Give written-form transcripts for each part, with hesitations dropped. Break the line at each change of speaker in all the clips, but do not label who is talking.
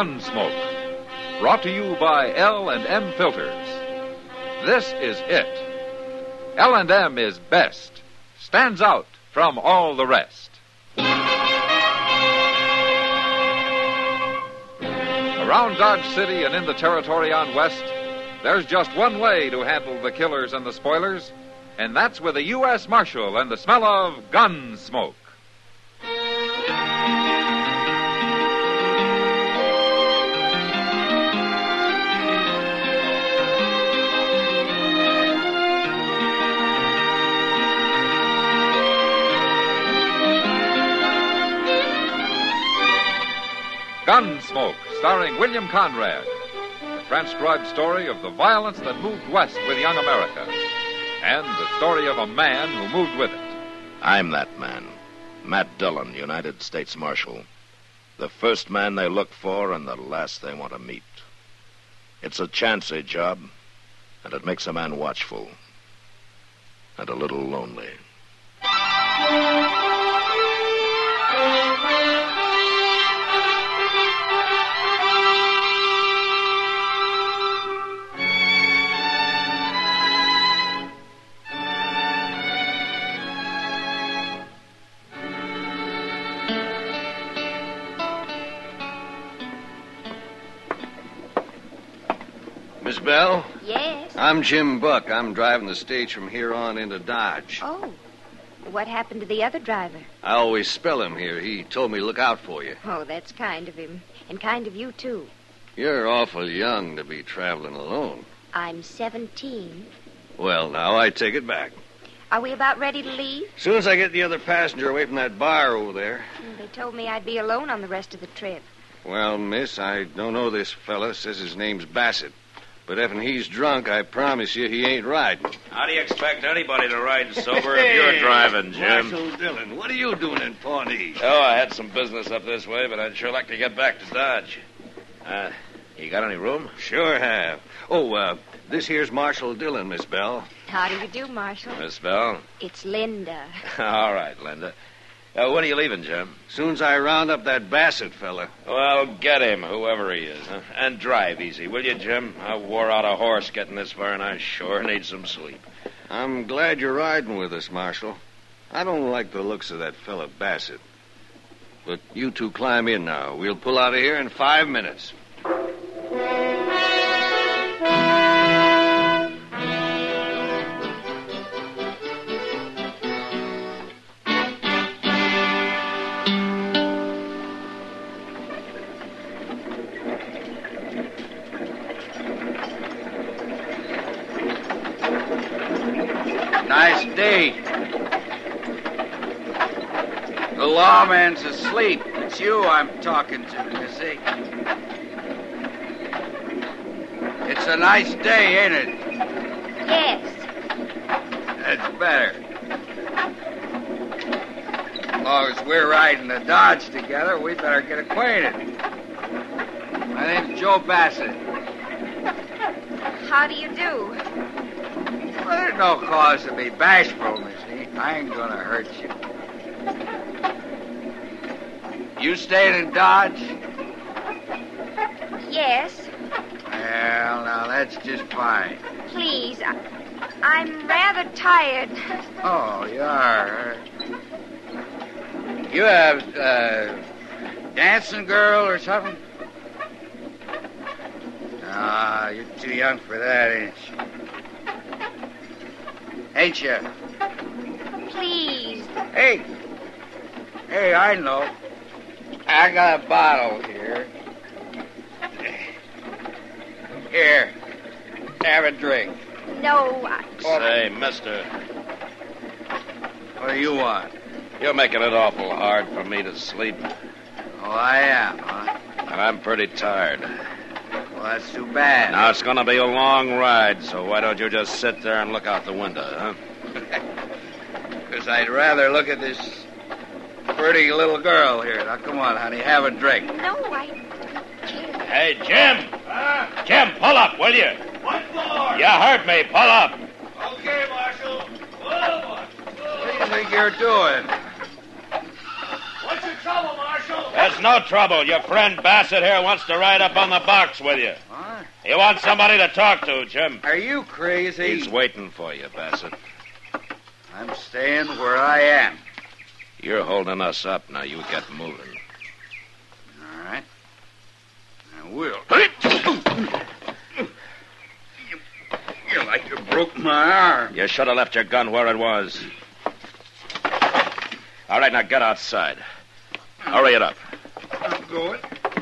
Gunsmoke. Brought to you by L&M Filters. This is it. L&M is best. Stands out from all the rest. Around Dodge City and in the territory on West, there's just one way to handle the killers and the spoilers, and that's with a U.S. Marshal and the smell of Gunsmoke. Gunsmoke, starring William Conrad. The transcribed story of the violence that moved west with young America. And the story of a man who moved with it.
I'm that man. Matt Dillon, United States Marshal. The first man they look for and the last they want to meet. It's a chancy job, and it makes a man watchful. And a little lonely.
Miss Bell?
Yes?
I'm Jim Buck. I'm driving the stage from here on into Dodge.
Oh. What happened to the other driver?
I always spell him here. He told me to look out for you.
Oh, that's kind of him. And kind of you, too.
You're awful young to be traveling alone.
I'm 17.
Well, now, I take it back.
Are we about ready to leave?
As soon as I get the other passenger away from that bar over there.
They told me I'd be alone on the rest of the trip.
Well, miss, I don't know this fella. Says his name's Bassett. But if he's drunk, I promise you he ain't riding.
How do you expect anybody to ride sober if you're driving, Jim?
Marshal Dillon, what are you doing in Pawnee?
Oh, I had some business up this way, but I'd sure like to get back to Dodge. You got any room?
Sure have. Oh, this here's Marshal Dillon, Miss Bell.
How do you do, Marshal?
Miss Bell?
It's Linda.
All right, Linda. When are you leaving, Jim?
Soon as I round up that Bassett fella.
Well, get him, whoever he is. Huh? And drive easy, will you, Jim? I wore out a horse getting this far, and I sure need some sleep.
I'm glad you're riding with us, Marshal. I don't like the looks of that fella Bassett. But you two climb in now. We'll pull out of here in 5 minutes.
Nice day. The lawman's asleep. It's you I'm talking to, Missy. It's a nice day, ain't it?
Yes.
That's better. As long as we're riding the Dodge together, we better get acquainted. My name's Joe Bassett.
How do you do?
Well, there's no cause to be bashful, Missy. I ain't gonna hurt you. You staying in Dodge?
Yes.
Well, now, that's just fine.
Please, I'm rather tired.
Oh, you are. You have, dancing girl or something? Ah, you're too young for that, ain't you? Ain't you?
Please.
Hey, I know. I got a bottle here. Here, have a drink.
No,
Say, mister,
What do you want?
you're making it awful hard for me to sleep.
Oh, I am, huh?
And I'm pretty tired.
Well, that's too bad.
Now, it's going to be a long ride, so why don't you just sit there and look out the window, huh?
Because I'd rather look at this pretty little girl here. Now, come on, honey, have a drink.
no, I...
Hey, Jim! Jim, pull up, will you?
What for?
You heard me. Pull up.
Okay, Marshal. Whoa.
What do you think you're doing?
What's your trouble, Marshal?
There's no trouble. Your friend Bassett here wants to ride up on the box with you.
What?
He wants somebody to talk to, Jim.
Are you crazy?
He's waiting for you, Bassett.
I'm staying where I am.
You're holding us up. Now you get moving.
All right. I will. You like you broke my arm.
You should have left your gun where it was. All right, now get outside. Hurry it up.
I'm going.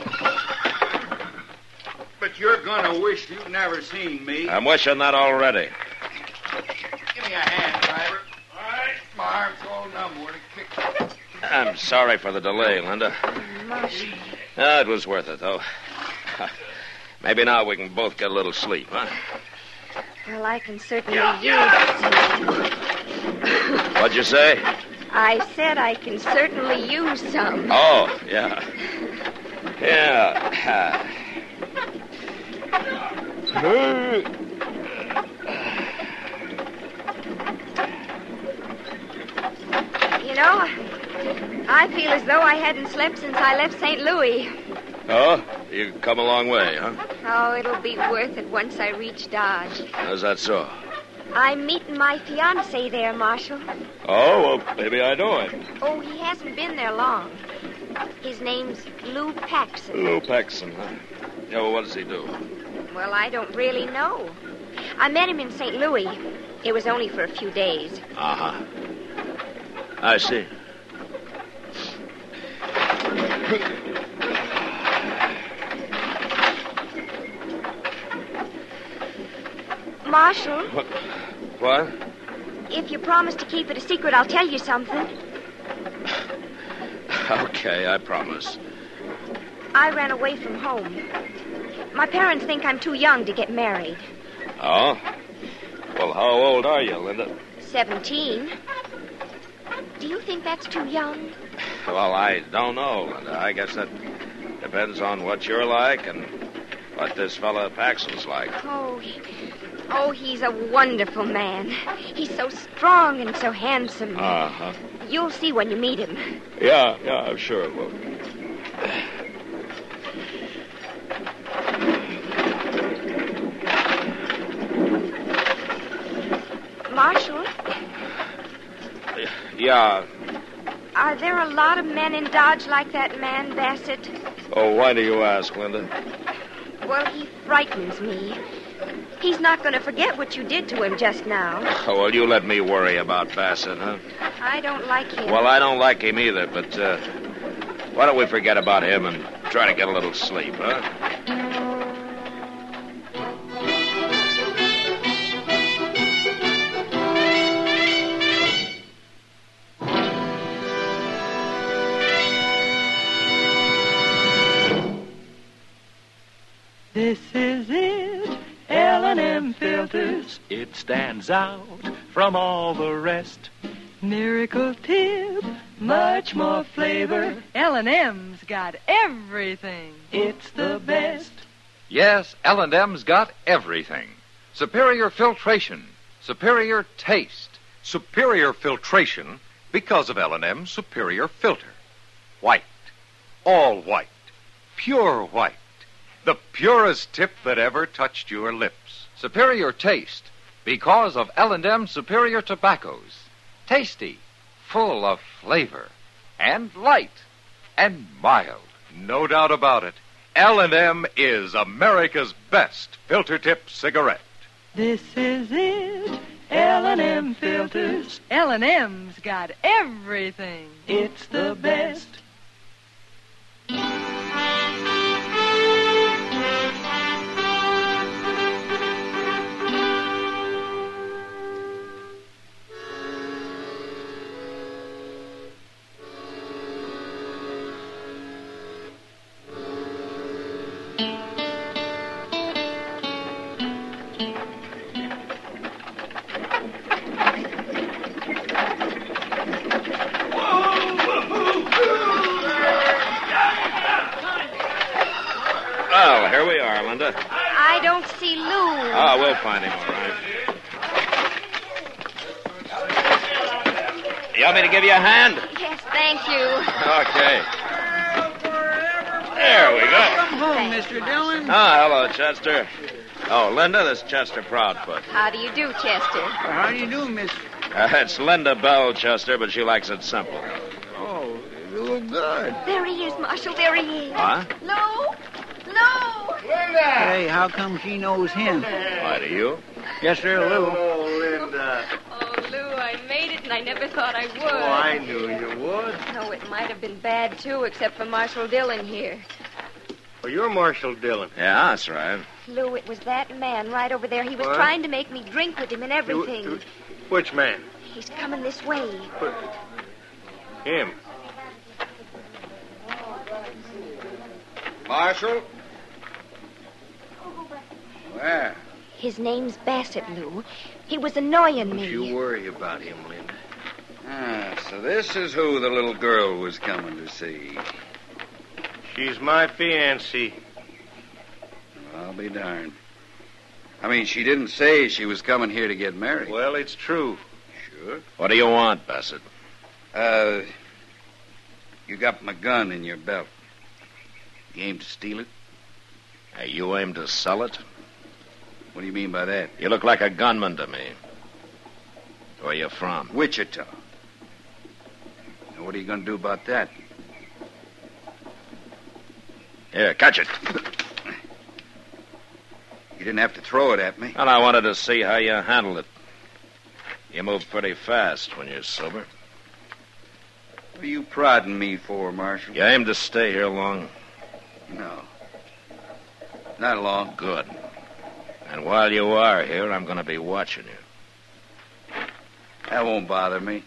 But you're going to wish you'd never seen me.
I'm wishing that already.
Give me a hand, driver. All right. My arm's all numb where to kick.
I'm sorry for the delay, Linda.
Marshal.
It was worth it, though. Maybe now we can both get a little sleep, huh?
Well, I can certainly use some.
What'd you say?
I said I can certainly use some.
Oh, yeah. Yeah.
You know, I feel as though I hadn't slept since I left St. Louis.
Oh, you've come a long way, huh?
Oh, it'll be worth it once I reach Dodge.
How's that so?
I'm meeting my fiancé there, Marshal.
Oh, well, maybe I know him.
Oh, he hasn't been there long. His name's Lou Paxson.
Lou Paxson, huh? Yeah, well, what does he do?
Well, I don't really know. I met him in St. Louis. It was only for a few days.
Uh-huh. I see.
Marshal,
What?
if you promise to keep it a secret, I'll tell you something.
Okay, I promise.
I ran away from home. My parents think I'm too young to get married.
Oh? Well, how old are you, Linda?
17. Do you think that's too young?
Well, I don't know, Linda. I guess that depends on what you're like and what this fella Paxson's like.
Oh, he's a wonderful man. He's so strong and so handsome.
Uh-huh.
You'll see when you meet him.
Yeah, I'm sure it will.
Marshal,
Yeah.
are there a lot of men in Dodge like that man, Bassett?
Oh, why do you ask, Linda?
Well, he frightens me. He's not going to forget what you did to him just now.
Oh, well, you let me worry about Bassett, huh?
I don't like him.
Well, I don't like him either, but why don't we forget about him and try to get a little sleep, huh?
This is it, L&M Filters. It stands out from all the rest. Miracle tip, much more flavor. L&M's got everything. It's the best.
Yes, L&M's got everything. Superior filtration, superior taste.
Superior filtration because of L&M's superior filter. White. All white. Pure white. The purest tip that ever touched your lips.
Superior taste because of L&M's superior tobaccos. Tasty, full of flavor, and light, and mild.
No doubt about it. L&M is America's best filter tip cigarette.
This is it, L&M Filters. L&M's got everything. It's the best.
Well, here we are, Linda.
I don't see Lou.
Ah, we'll find him, all right. You want me to give you a hand?
Yes, thank you.
Okay. There we go.
Come home, Mr. Dillon.
Ah, hello, Chester. Oh, Linda, this is Chester Proudfoot.
How do you do, Chester?
How do you do, Miss?
It's Linda Bell, Chester, but she likes it simple.
Oh, you look good.
There he is, Marshal. There he is.
Huh?
Lou! Lou!
Hey, how come she knows him?
Why, do you?
Yes, sir, Lou.
Oh, Linda.
Oh, Lou, I made it, and I never thought I would.
Oh, I knew you would.
No, it might have been bad, too, except for Marshal Dillon here.
Well, you're Marshal Dillon.
Yeah, that's right.
Lou, it was that man right over there. He was
What?
trying to make me drink with him and everything.
Which man?
He's coming this way.
Him.
Marshal? Where?
His name's Bassett, Lou. He was annoying me.
You worry about him, Linda.
Ah, so this is who the little girl was coming to see.
She's my fiancée.
I'll be darned. I mean, she didn't say she was coming here to get married.
Well, it's true.
Sure.
What do you want, Bassett?
You got my gun in your belt. You aim to steal it?
You aim to sell it?
What do you mean by that?
You look like a gunman to me. Where you from?
Wichita. Now, what are you going to do about that?
Here, catch it.
You didn't have to throw it at me.
And I wanted to see how you handled it. You move pretty fast when you're sober.
What are you prodding me for, Marshal?
You aim to stay here long?
No. Not long.
Good. And while you are here, I'm going to be watching you.
That won't bother me.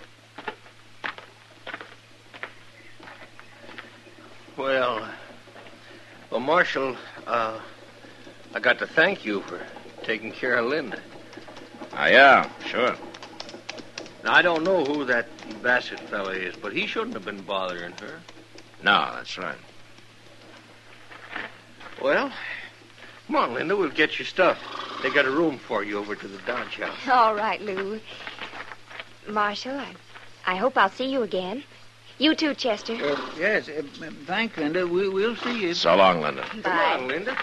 Well, Marshal, I got to thank you for taking care of Linda.
Yeah, sure.
Now, I don't know who that Bassett fella is, but he shouldn't have been bothering her.
No, that's right.
Well, come on, Linda, we'll get your stuff. They got a room for you over to the Dodge House.
All right, Lou. Marshal, I hope I'll see you again. You too, Chester.
Yes, thanks, Linda. We'll see you.
So long, Linda.
Come
Bye.
on, Linda.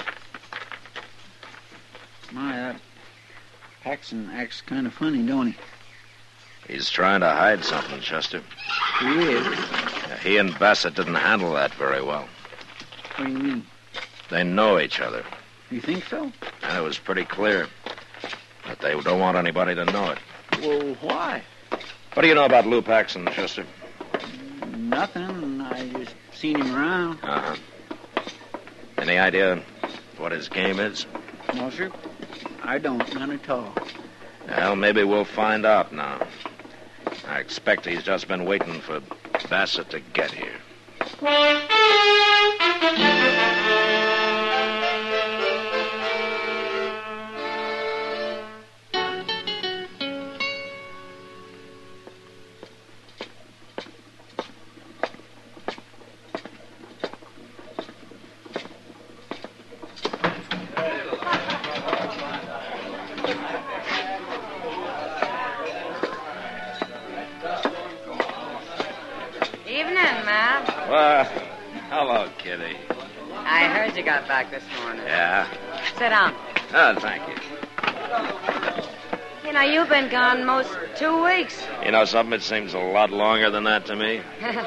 My, Paxton acts kind of funny, don't he?
He's trying to hide something, Chester.
He is.
He and Bassett didn't handle that very well.
What do you mean?
They know each other.
You think so?
And it was pretty clear that they don't want anybody to know it.
Well, why?
What do you know about Lou Paxton, Chester?
Nothing. I just seen him around.
Uh-huh. Any idea what his game is?
No, sir. I don't. None at all.
Well, maybe we'll find out now. I expect he's just been waiting for Bassett to get here.
Evening, Matt.
Well, hello, Kitty.
I heard you got back this morning.
Yeah?
Sit down.
Oh, thank you.
You know, you've been gone most 2 weeks.
You know something? It seems a lot longer than that to me.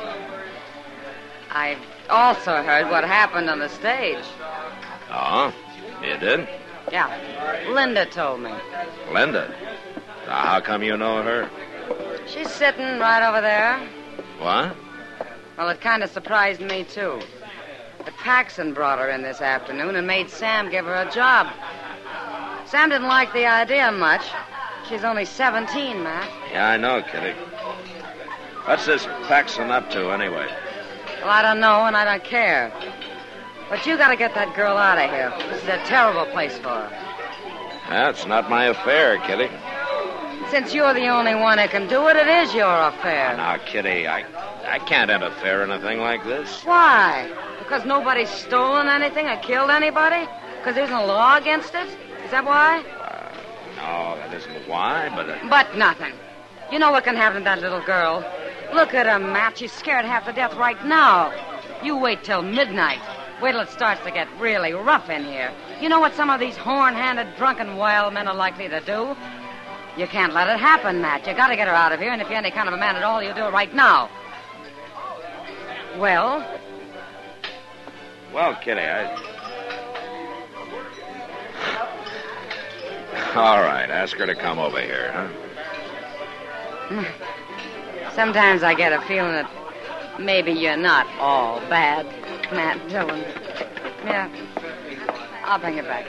I also heard what happened on the stage.
Oh? You did?
Yeah, Linda told me.
Linda? How come you know her?
She's sitting right over there.
What?
Well, it kind of surprised me, too. But Paxton brought her in this afternoon and made Sam give her a job. Sam didn't like the idea much. She's only 17, Matt.
Yeah, I know, Kitty. What's this Paxton up to, anyway?
Well, I don't know, and I don't care. But you got to get that girl out of here. This is a terrible place for her.
That's not my affair, Kitty.
Since you're the only one who can do it, it is your affair.
Now, Kitty, I can't interfere in a thing like this.
Why? Because nobody's stolen anything or killed anybody? Because there isn't a law against it? Is that why?
No, that isn't why, but...
But nothing. You know what can happen to that little girl. Look at her, Matt. She's scared half to death right now. You wait till midnight. Wait till it starts to get really rough in here. You know what some of these horn-handed, drunken wild men are likely to do? You can't let it happen, Matt. You got to get her out of here, and if you're any kind of a man at all, you do it right now. Well?
Well, Kitty, All right, ask her to come over here, huh?
Sometimes I get a feeling that maybe you're not all bad, Matt Dillon. Yeah, I'll bring it back.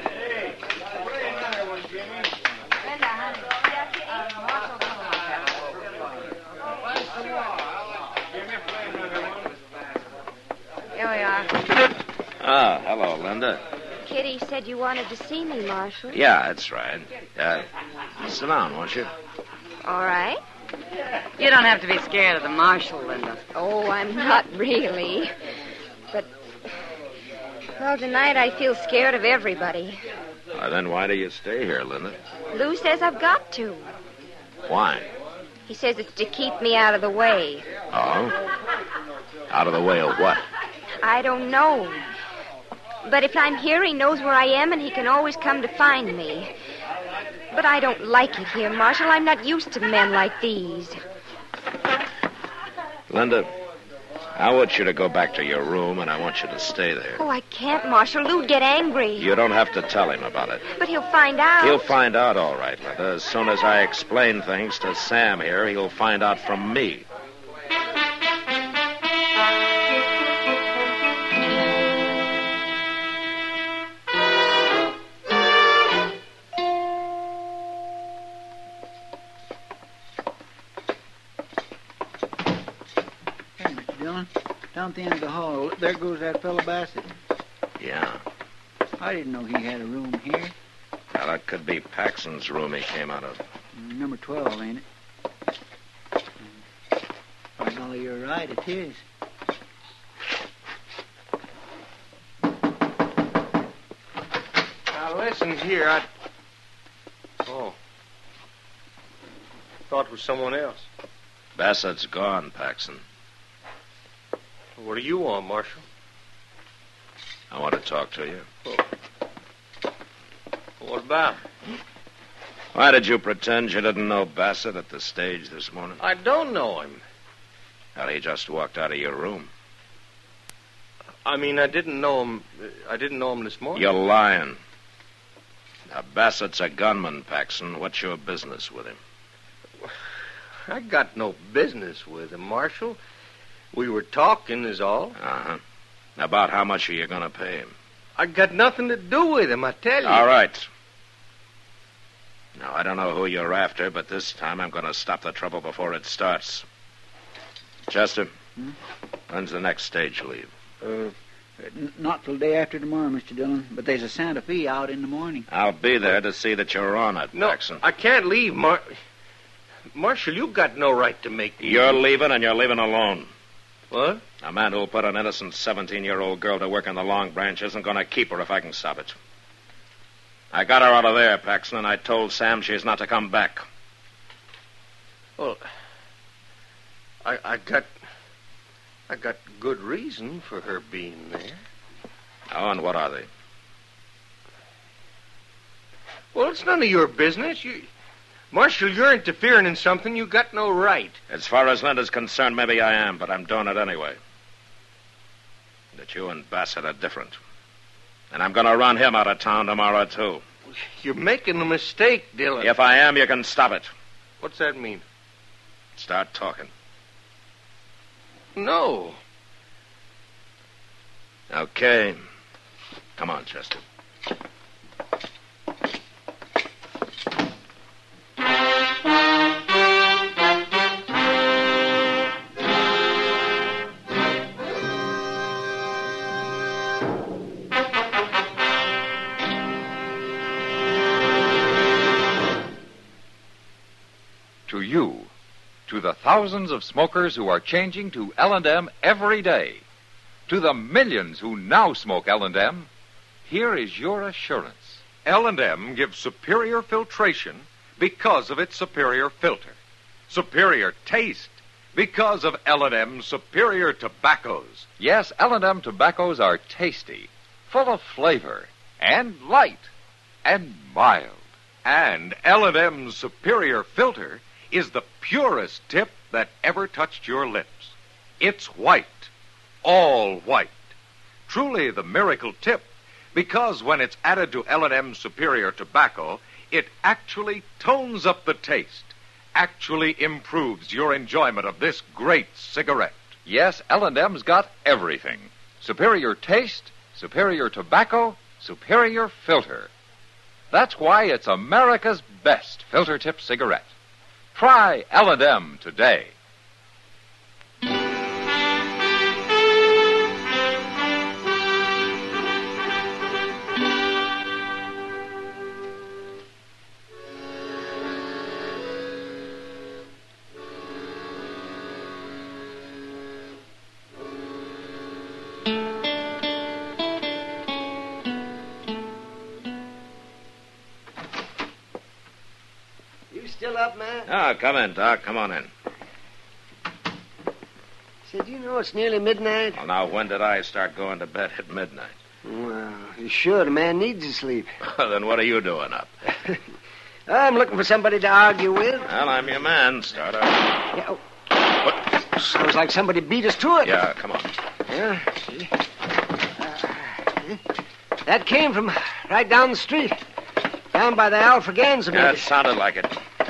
Here we are.
Ah, hello, Linda.
Kitty said you wanted to see me, Marshal.
Yeah, that's right. Sit down, won't you?
All right.
You don't have to be scared of the marshal, Linda.
Oh, I'm not really. But, well, tonight I feel scared of everybody.
Then why do you stay here, Linda?
Lou says I've got to.
Why?
He says it's to keep me out of the way.
Oh? Out of the way of what?
I don't know. But if I'm here, he knows where I am, and he can always come to find me. But I don't like it here, Marshal. I'm not used to men like these.
Linda, I want you to go back to your room, and I want you to stay there.
Oh, I can't, Marshal. Lou'd get angry.
You don't have to tell him about it.
But he'll find out.
He'll find out, all right, Linda. As soon as I explain things to Sam here, he'll find out from me.
Down at the end of the hall, there goes that fellow Bassett.
Yeah.
I didn't know he had a room here.
Well, that could be Paxson's room he came out of.
Number 12, ain't it? By golly, you're right, it is.
Now, listen here, Oh. Thought it was someone else.
Bassett's gone, Paxson.
What do you want, Marshal?
I want to talk to you.
Oh. What about?
Why did you pretend you didn't know Bassett at the stage this morning?
I don't know him.
Well, he just walked out of your room.
I mean, I didn't know him. I didn't know him this morning.
You're lying. Now, Bassett's a gunman, Paxson. What's your business with him?
I got no business with him, Marshal. We were talking, is all.
Uh-huh. About how much are you going to pay him?
I got nothing to do with him, I tell you.
All right. Now, I don't know who you're after, but this time I'm going to stop the trouble before it starts. Chester, when's the next stage leave?
Not till day after tomorrow, Mr. Dillon. But there's a Santa Fe out in the morning.
I'll be there to see that you're on it,
No,
Paxson.
I can't leave, Marshal, you got no right to make me...
You're leaving, and you're leaving alone.
What?
A man who'll put an innocent 17-year-old girl to work in the Long Branch isn't going to keep her if I can stop it. I got her out of there, Paxson, and I told Sam she's not to come back.
Well, I got good reason for her being there.
Oh, and what are they?
Well, it's none of your business. Marshal, you're interfering in something you got no right.
As far as Linda's concerned, maybe I am, but I'm doing it anyway. That you and Bassett are different. And I'm going to run him out of town tomorrow, too.
You're making a mistake, Dillon.
If I am, you can stop it.
What's that mean?
Start talking.
No.
Okay. Come on, Chester.
To you, to the thousands of smokers who are changing to L&M every day, to the millions who now smoke L&M, here is your assurance.
L&M gives superior filtration because of its superior filter. Superior taste Because of L&M Superior Tobaccos.
Yes, L&M tobaccos are tasty, full of flavor, and light, and mild.
And L&M Superior Filter is the purest tip that ever touched your lips. It's white, all white. Truly the miracle tip, because when it's added to L&M Superior Tobacco, it actually tones up the taste, actually improves your enjoyment of this great cigarette.
Yes, L&M's got everything. Superior taste, superior tobacco, superior filter. That's why it's America's best filter tip cigarette. Try L&M today.
Still up, man?
Ah, come in, Doc. Come on in.
Said, you know it's nearly midnight?
Well, now, when did I start going to bed at midnight?
Well, you should. A man needs to sleep.
Then what are you doing up?
I'm looking for somebody to argue with.
Well, I'm your man. Start up.
Yeah, what? Sounds like somebody beat us to it.
Yeah, come on.
Yeah, see? That came from right down the street. Down by the Alfraganza.
Yeah, it sounded like it.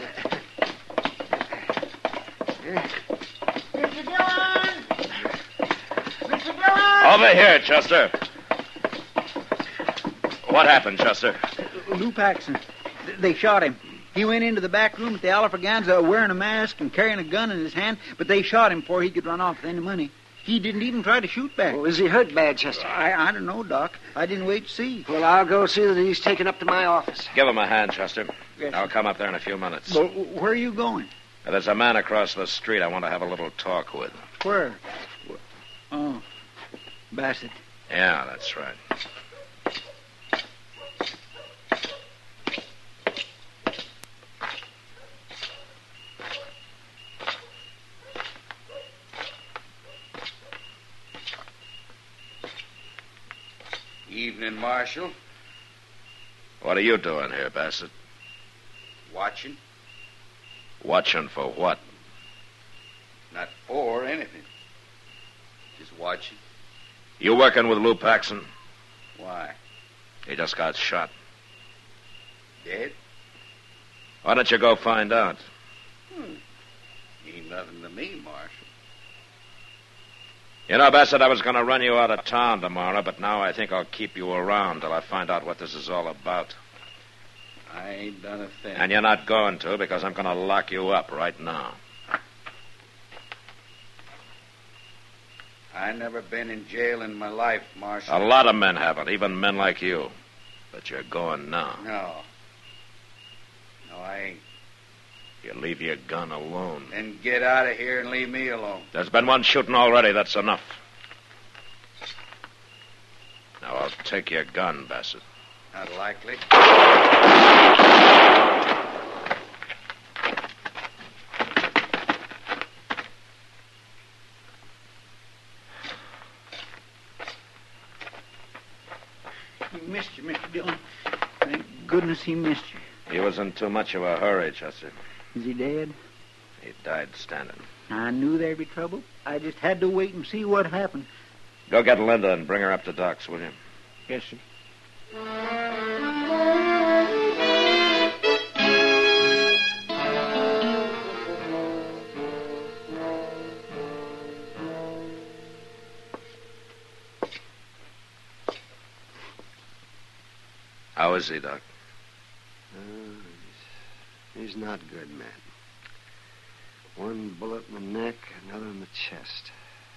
Mr. Dillon! Mr. Dillon!
Over here, Chester. What happened, Chester?
Lou Paxson. They shot him. He went into the back room at the Alfraganza wearing a mask and carrying a gun in his hand, but they shot him before he could run off with any money. He didn't even try to shoot back.
Well, is he hurt bad, Chester?
I don't know, Doc. I didn't wait to see.
Well, I'll go see that he's taken up to my office.
Give him a hand, Chester.
Yes.
I'll come up there in a few minutes.
Well, where are you going?
There's a man across the street I want to have a little talk with.
Where? Oh, Bassett.
Yeah, that's right.
Evening, Marshal.
What are you doing here, Bassett?
Watching.
Watching for what?
Not for anything. Just watching.
You working with Lou Paxson?
Why?
He just got shot.
Dead?
Why don't you go find out?
Ain't nothing to me, Marshal.
You know, Bassett, I was going to run you out of town tomorrow, but now I think I'll keep you around till I find out what this is all about.
I ain't done a thing.
And you're not going to, because I'm going to lock you up right now.
I never been in jail in my life, Marshal.
A lot of men haven't, even men like you. But you're going now.
No. No, I ain't.
You leave your gun alone.
Then get out of here and leave me alone.
There's been one shooting already. That's enough. Now, I'll take your gun, Bassett.
Not likely.
He missed you, Mr. Dillon. Thank goodness he missed you.
He was in too much of a hurry, Chester.
Is he dead?
He died standing.
I knew there'd be trouble. I just had to wait and see what happened.
Go get Linda and bring her up to Doc's, will you?
Yes, sir.
How is he, Doc?
He's not good, man. One bullet in the neck, another in the chest.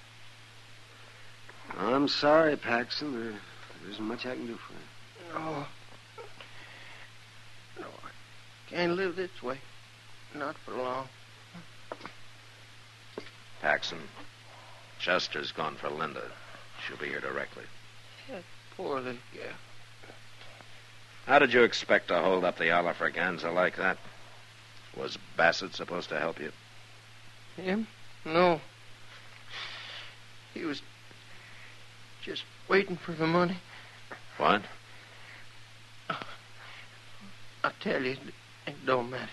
I'm sorry, Paxson. There isn't much I can do for you.
Oh. No, I can't live this way. Not for long.
Paxson, Chester's gone for Linda. She'll be here directly.
That poor little girl.
How did you expect to hold up the Alfraganza like that? Was Bassett supposed to help you?
Him? No. He was just waiting for the money.
What?
I tell you, it don't matter.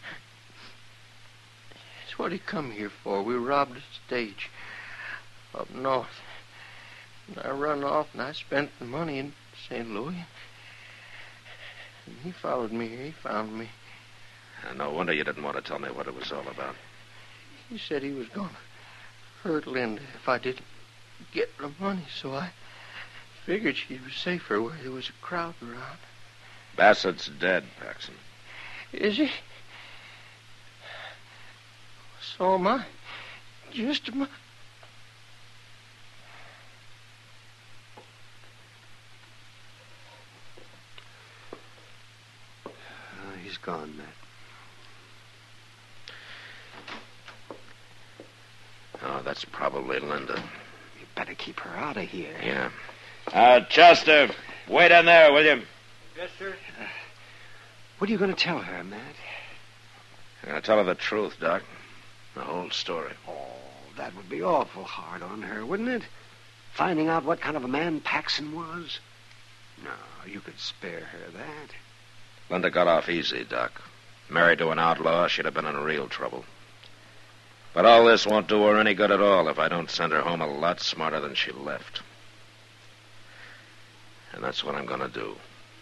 It's what he come here for. We robbed a stage up north. And I run off and I spent the money in St. Louis. And he followed me here. He found me.
No wonder you didn't want to tell me what it was all about.
He said he was going to hurt Linda if I didn't get the money, so I figured she was safer where there was a crowd around.
Bassett's dead, Paxson.
Is he? So am I. Just am I.
He's gone, Matt.
Oh, that's probably Linda.
You better keep her out of here.
Yeah. Chester, wait in there, will you?
Yes, sir. What are you going to tell her, Matt?
I'm going to tell her the truth, Doc. The whole story.
Oh, that would be awful hard on her, wouldn't it? Finding out what kind of a man Paxson was? No, you could spare her that.
Linda got off easy, Doc. Married to an outlaw, she'd have been in real trouble. But all this won't do her any good at all if I don't send her home a lot smarter than she left. And that's what I'm going to do.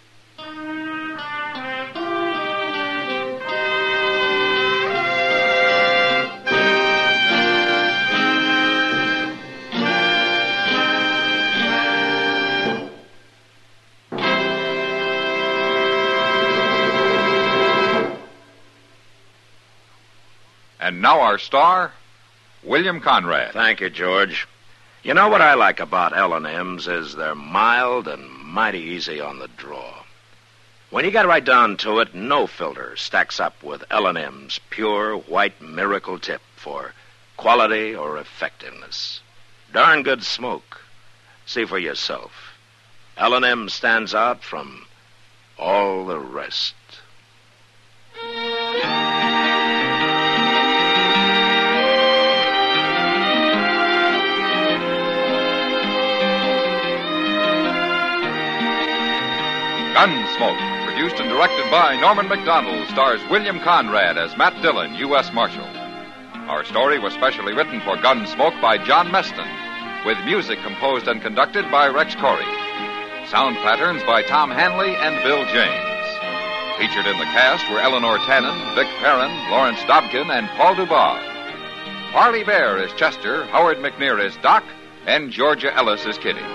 And now our star, William Conrad.
Thank you, George. You know what I like about L&M's is they're mild and mighty easy on the draw. When you get right down to it, no filter stacks up with L&M's pure white miracle tip for quality or effectiveness. Darn good smoke. See for yourself. L&M stands out from all the rest.
Gunsmoke, produced and directed by Norman Macdonald, stars William Conrad as Matt Dillon, U.S. Marshal. Our story was specially written for Gunsmoke by John Meston, with music composed and conducted by Rex Corey. Sound patterns by Tom Hanley and Bill James. Featured in the cast were Eleanor Tannen, Vic Perrin, Lawrence Dobkin, and Paul Dubois. Parley Bear is Chester, Howard McNear is Doc, and Georgia Ellis is Kitty.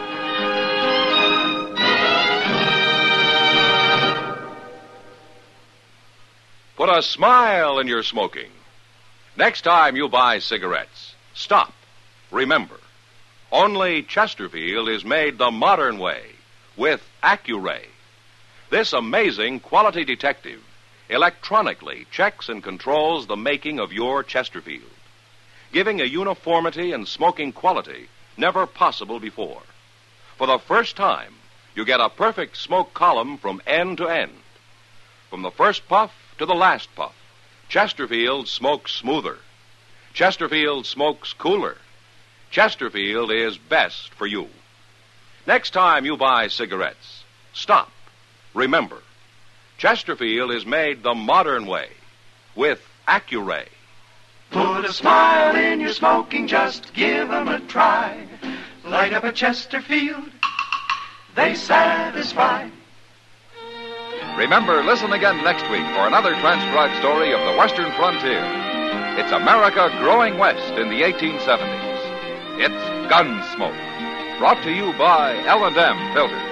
Put a smile in your smoking. Next time you buy cigarettes, stop. Remember, only Chesterfield is made the modern way with Accuray. This amazing quality detective electronically checks and controls the making of your Chesterfield, giving a uniformity and smoking quality never possible before. For the first time, you get a perfect smoke column from end to end. From the first puff to the last puff, Chesterfield smokes smoother. Chesterfield smokes cooler. Chesterfield is best for you. Next time you buy cigarettes, stop. Remember, Chesterfield is made the modern way with Accuray.
Put a smile in your smoking, just give 'em a try. Light up a Chesterfield, they satisfy.
Remember, listen again next week for another transcribed story of the Western frontier. It's America growing west in the 1870s. It's Gunsmoke, brought to you by L&M Filters.